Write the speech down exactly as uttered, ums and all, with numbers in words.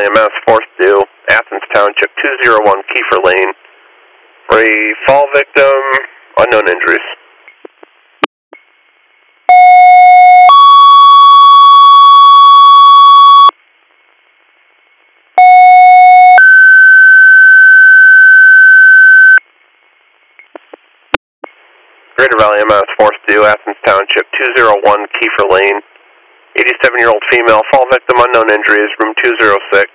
Valley M S, fourth due, Athens Township, two oh one Kiefer Lane. For a fall victim, unknown injuries. Greater Valley M S, fourth due, Athens Township, two oh one Kiefer Lane. eighty-seven-year-old female, fall victim, unknown injuries, room two oh six.